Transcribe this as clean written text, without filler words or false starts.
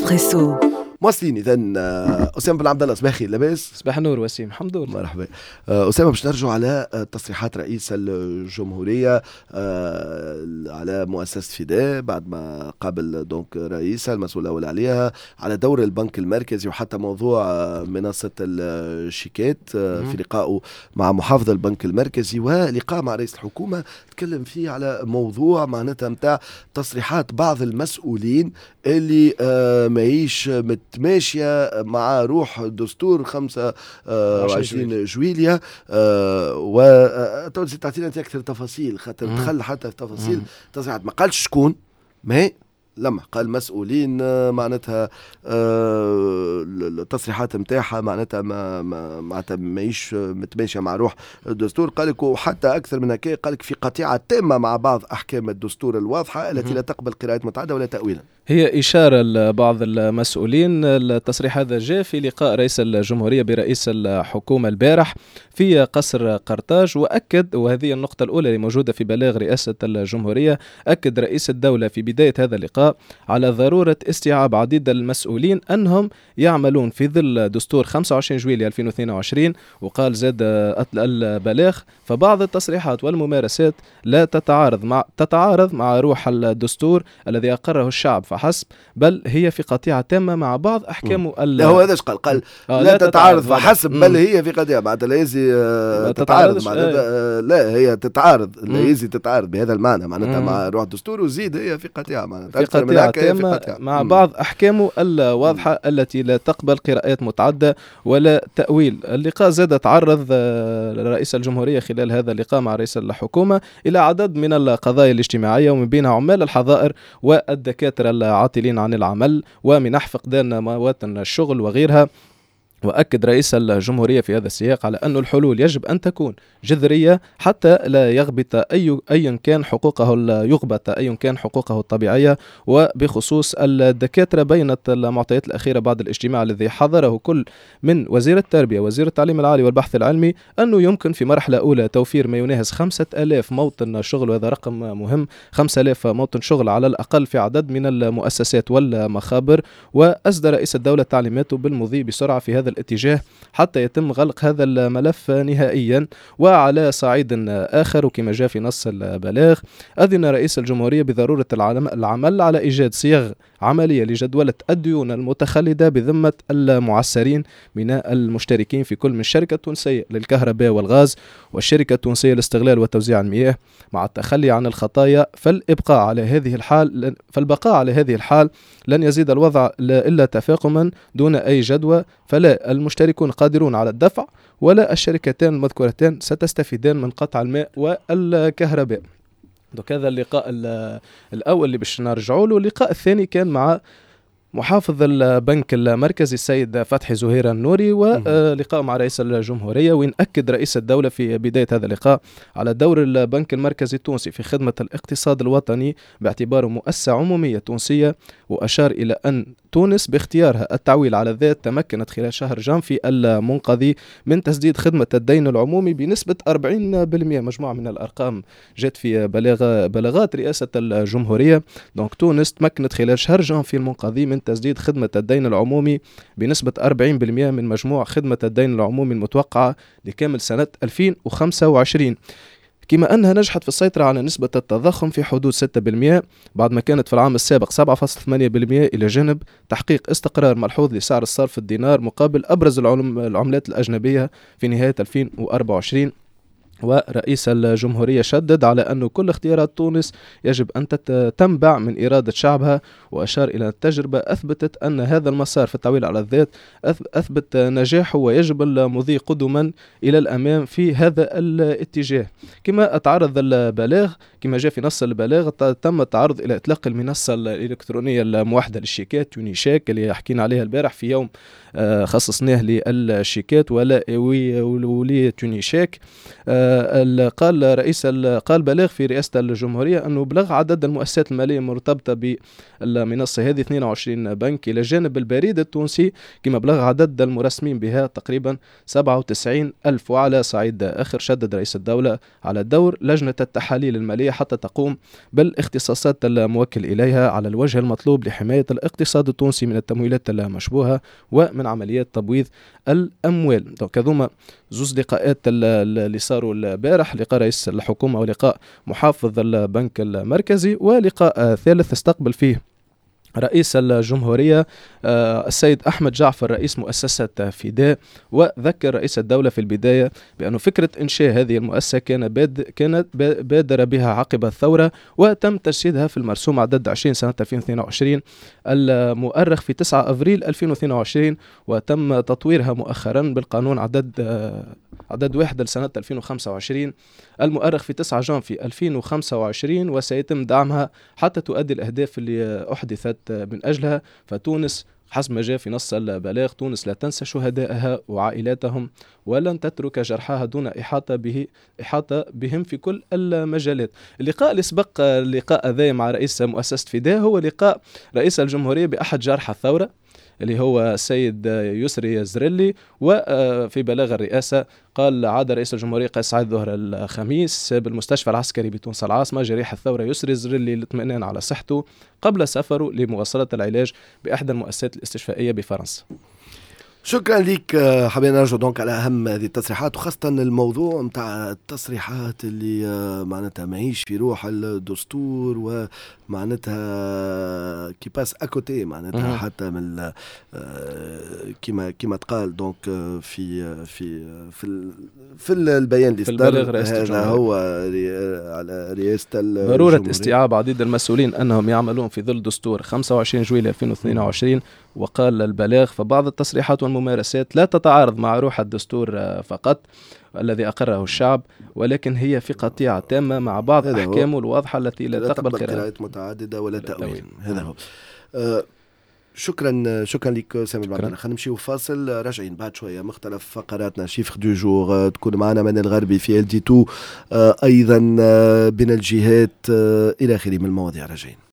إسبريسو. مواصلين إذا أسامة بن عبد الله، صباح الخير. لاباس؟ صباح النور وسيم، الحمد لله. مرحبا أسامة. باش نرجعوا على تصريحات رئيس الجمهورية على مؤسسة فيدا بعد ما قابل دونك رئيسها المسؤول الأول عليها على دور البنك المركزي وحتى موضوع منصة الشيكات في لقائه مع محافظ البنك المركزي ولقاء مع رئيس الحكومة تكلم فيه على موضوع معناتها متاع تصريحات بعض المسؤولين اللي ماهيش متماشية مع روح دستور 25 جويلية. وتونسي تعطينا أكثر تفاصيل خاطر دخل حتى في تفاصيل تصريحات ما قالش شكون، ما لما قال مسؤولين معناتها التصريحات متاعها معناتها معناتها ماهيش متماشيه مع روح الدستور. قال لك وحتى اكثر من هكا، قال لك في قطيعه تامه مع بعض احكام الدستور الواضحه التي لا تقبل قراءات متعدده ولا تاويلا. هي إشارة لبعض المسؤولين. التصريح هذا جاء في لقاء رئيس الجمهورية برئيس الحكومة البارح في قصر قرطاج، وأكد، وهذه النقطة الأولى اللي موجودة في بلاغ رئاسة الجمهورية، أكد رئيس الدولة في بداية هذا اللقاء على ضرورة استيعاب عديد المسؤولين أنهم يعملون في ظل دستور 25 جويلية 2022. وقال زاد البلاغ فبعض التصريحات والممارسات لا تتعارض مع روح الدستور الذي أقره الشعب فحسب، بل هي في قطيعة تامة مع بعض أحكامه. لا هو هذا قال لا تتعارض فحسب، بل هي في قضية معناتها لا يزي تتعارض لا هي تتعارض لا يزي تتعارض بهذا المعنى معناتها مع روح الدستور، وزيد هي في قطيعة معناتها في قطيعة تامة مع بعض أحكامه الواضحة التي لا تقبل قراءات متعددة ولا تأويل. اللقاء زاد تعرض رئيس الجمهورية خلال هذا اللقاء مع رئيس الحكومة إلى عدد من القضايا الاجتماعية، ومن بينها عمال الحظائر والدكاترة العاطلين عن العمل ومنح فقدان مواطن الشغل وغيرها. وأكد رئيس الجمهورية في هذا السياق على أن الحلول يجب أن تكون جذرية حتى لا يغبط أي كان حقوقه الطبيعية. وبخصوص الدكاترة بينت المعطيات الأخيرة بعد الاجتماع الذي حضره كل من وزير التربية وزير التعليم العالي والبحث العلمي أنه يمكن في مرحلة أولى توفير ما يناهز 5000 موطن شغل، وهذا رقم مهم، 5000 موطن شغل على الأقل في عدد من المؤسسات والمخابر. وأصدر رئيس الدولة تعليماته بالمضي بسرعة في هذا الاتجاه حتى يتم غلق هذا الملف نهائيا. وعلى صعيد آخر وكما جاء في نص البلاغ، أذن رئيس الجمهورية بضرورة العمل على إيجاد صيغ عملية لجدولة الديون المتخلدة بذمة المعسرين من المشتركين في كل من الشركة التونسية للكهرباء والغاز والشركة التونسية لاستغلال وتوزيع المياه، مع التخلي عن الخطايا. فالبقاء على هذه الحال لن يزيد الوضع إلا تفاقما دون أي جدوى، فلا المشتركون قادرون على الدفع ولا الشركتان المذكورتان ستستفيدان من قطع الماء والكهرباء. هذا اللقاء الأول اللي باش نرجعوا له. اللقاء الثاني كان مع محافظ البنك المركزي السيد فتحي زهير النوري، ولقاء مع رئيس الجمهورية، وين أكد رئيس الدولة في بداية هذا اللقاء على دور البنك المركزي التونسي في خدمة الاقتصاد الوطني باعتباره مؤسسة عمومية تونسية. وأشار إلى أن تونس باختيارها التعويل على الذات تمكنت خلال شهر جانفي المنقضي من تسديد خدمة الدين العمومي بنسبة 40%. مجموعة من الأرقام جت في بلاغات رئاسة الجمهورية. دونك تونس تمكنت خلال شهر جانفي المنقضي من تسديد خدمة الدين العمومي بنسبة 40% من مجموع خدمة الدين العمومي المتوقعة لكامل سنة 2025. كما أنها نجحت في السيطرة على نسبة التضخم في حدود 6% بعد ما كانت في العام السابق 7.8%، إلى جانب تحقيق استقرار ملحوظ لسعر الصرف الدينار مقابل أبرز العملات الأجنبية في نهاية 2024. ورئيس الجمهورية شدد على أن كل اختيارات تونس يجب أن تنبع من إرادة شعبها، وأشار إلى التجربة أثبتت أن هذا المسار في التعويل على الذات أثبت نجاحه، ويجب المضي قدما إلى الأمام في هذا الاتجاه. كما أتعرض البلاغ كما جاء في نص البلاغ، تم التعرض إلى إطلاق المنصة الإلكترونية الموحدة للشيكات يونيشاك اللي حكينا عليها البارح في يوم خصصناه للشيكات ولي تونيشاك. قال بلاغ في رئاسة الجمهورية أنه بلغ عدد المؤسسات المالية المرتبطة بالمنصة هذه 22 بنك، إلى جانب البريد التونسي كما بلغ عدد المرسمين بها تقريبا 97 ألف. وعلى صعيد آخر شدد رئيس الدولة على دور لجنة التحاليل المالية حتى تقوم بالاختصاصات الموكل إليها على الوجه المطلوب لحماية الاقتصاد التونسي من التمويلات المشبوهة ومن عمليات تبويض الأموال. هذوما زوز لقاءات اللي صاروا البارح، لقاء رئيس الحكومة ولقاء محافظ البنك المركزي، ولقاء ثالث استقبل فيه رئيس الجمهورية السيد أحمد جعفر رئيس مؤسسة فداء. وذكر رئيس الدولة في البداية بأن فكرة إنشاء هذه المؤسسة كانت بادر بها عقب الثورة، وتم تجسيدها في المرسوم عدد 20 سنة 2022 المؤرخ في 9 أفريل 2022، وتم تطويرها مؤخرا بالقانون عدد 1 لسنة 2025 المؤرخ في 9 جانفي 2025، وسيتم دعمها حتى تؤدي الأهداف اللي أحدثت من أجلها. فتونس حسب ما جاء في نص البلاغ، تونس لا تنسى شهدائها وعائلاتهم ولن تترك جرحاها دون إحاطة بهم في كل المجالات. اللقاء اللي سبق اللقاء ذا مع رئيس مؤسسة فداء هو لقاء رئيس الجمهورية بأحد جرحى الثورة اللي هو السيد يسري زريلي. وفي بلاغ الرئاسة قال: عاد رئيس الجمهورية قيس سعيد ظهر الخميس بالمستشفى العسكري بتونس العاصمة جريح الثورة يسري زريلي للاطمئنان على صحته قبل سفره لمواصلة العلاج بإحدى المؤسسات الاستشفائية بفرنسا. شكرا لك. حابين نرجع دونك على أهم هذه التصريحات، وخاصة الموضوع متاع التصريحات اللي معناتها معيش في روح الدستور، ومعناتها كي باس أكوتي معناتها حتى من كما تقال دونك في البيان اللي صدر. هذا هو على رئاسة ضرورة استيعاب عديد المسؤولين أنهم يعملون في ظل دستور 25 جويلية 2022. وقال البلاغ: فبعض التصريحات والممارسات لا تتعارض مع روح الدستور فقط الذي أقره الشعب، ولكن هي في قطيعة تامة مع بعض أحكامه الواضحة التي لا تقبل قراءات متعددة ولا تأويل. هذا هو. شكرا لك سامي البعبرة. خلينا نمشيو فاصل، راجعين بعد شوية مختلف فقراتنا. شيفر دو جور تكون معنا من الغربي في LD2 أيضا بين الجهات إلى آخره من المواضيع. راجعين.